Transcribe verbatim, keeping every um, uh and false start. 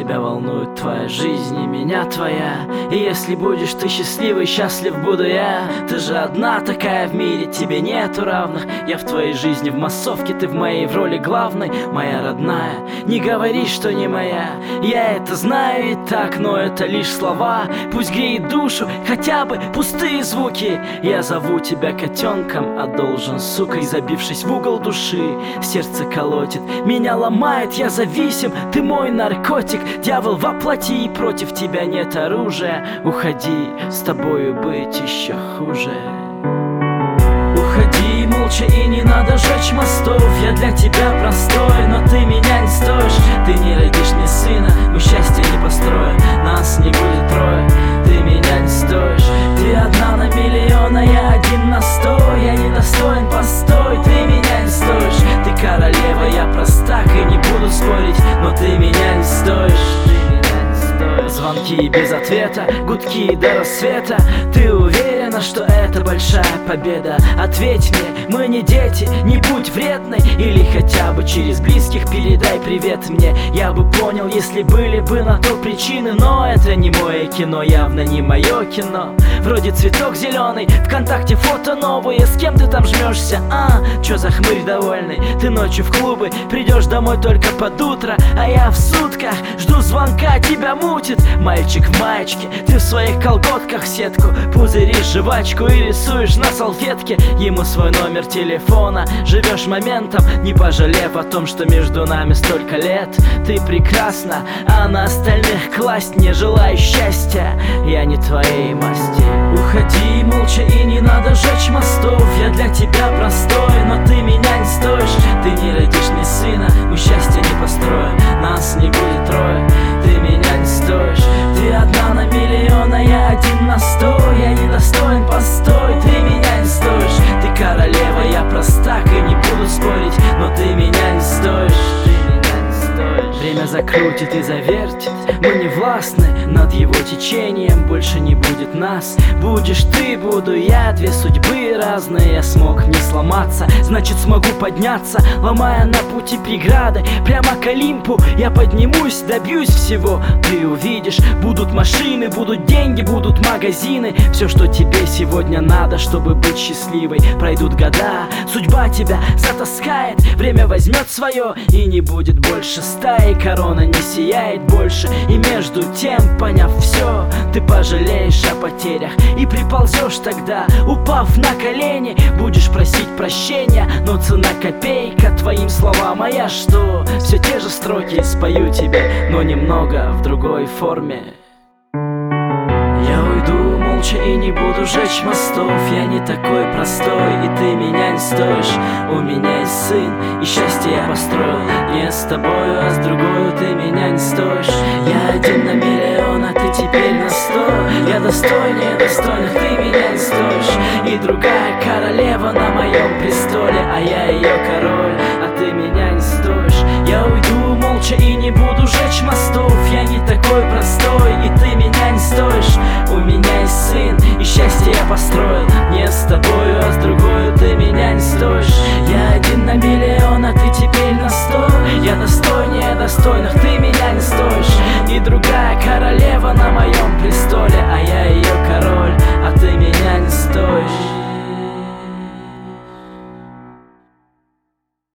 тебя волнует твоя жизнь и меня твоя. И если будешь ты счастливый, счастлив буду я. Ты же одна такая в мире, тебе нету равных. Я в твоей жизни в массовке, ты в моей в роли главной. Моя родная, не говори, что не моя. Я это знаю и так, но это лишь слова. Пусть греет душу хотя бы пустые звуки. Я зову тебя котенком, а должен сукой. Забившись в угол души, сердце колотит, меня ломает, я зависим, ты мой наркотик. Дьявол воплоти, и против тебя нет оружия. Уходи, с тобою быть еще хуже. Уходи молча, и не надо жечь мостов. Я для тебя простой, но ты меня не стоишь. Ты не родишь мне сына, мы счастье не построим. Нас не будет трое, ты меня не стоишь. Ты одна на миллион, а я один на сто. Я недостоин, постой, ты меня не стоишь. Ты королева, я простак, и не буду спорить, но ты меня не стоишь. Звонки без ответа, гудки до рассвета. Ты уверена, что это большая победа? Ответь мне, мы не дети, не будь вредной. Или хотя бы через близких передай привет мне. Я бы понял, если были бы на то причины. Но это не мое кино, явно не мое кино. Вроде цветок зеленый, ВКонтакте фото новые. С кем ты там жмешься, а? Чё за хмырь довольный? Ты ночью в клубы, придешь домой только под утро. А я в сутках жду звонка, тебя мутит. Мальчик в маечке, ты в своих колготках сетку пузыришь жвачку и рисуешь на салфетке ему свой номер телефона. Живешь моментом, не пожалев о том, что между нами столько лет. Ты прекрасна, а на остальных класть не желаю счастья. Я не твоей масти. Уходи молча, и не надо жечь мостов. Я для тебя простой, но ты меня не стоишь. Ты не родишь мне сына, мы счастье не построим. Нас не будет трое, ты меня не стоишь. Ты одна на миллион, а я один на сто. Я недостоин, постой, ты меня не стоишь. Ты королева, я простак, и не буду спорить, но ты меня не стоишь. Время закрутит и завертит, мы не властны над его течением. Больше не будет нас, будешь ты, буду я. Две судьбы разные, я смог не сломаться, значит смогу подняться, ломая на пути преграды. Прямо к Олимпу я поднимусь, добьюсь всего. Ты увидишь, будут машины, будут деньги, будут магазины. Все, что тебе сегодня надо, чтобы быть счастливой. Пройдут года, судьба тебя затаскает, время возьмет свое, и не будет больше стаи. Корона не сияет больше, и между тем, поняв все, ты пожалеешь о потерях и приползешь тогда, упав на колени. Будешь просить прощения, но цена копейка твоим словам. А я что? Все те же строки спою тебе, но немного в другой форме. Я уйду молча и не буду жечь мостов. Я не такой простой, и ты меня не стоишь. У меня есть сын, и счастье я построил не с тобою, а с другой. Ты меня не стоишь. Я один на миллион, а ты теперь на сто. Я достойнее достойных, ты меня не стоишь. И другая королева на моем престоле, а я ее король, а ты меня не стоишь. Я уйду молча и не буду жечь мостов. Я не такой простой, и ты меня не стоишь. У меня есть сын, и счастье я построил не с тобою, а с другой. Ты меня не стоишь. Я один на миллион, а ты теперь на сто. Я достойнее достойных, ты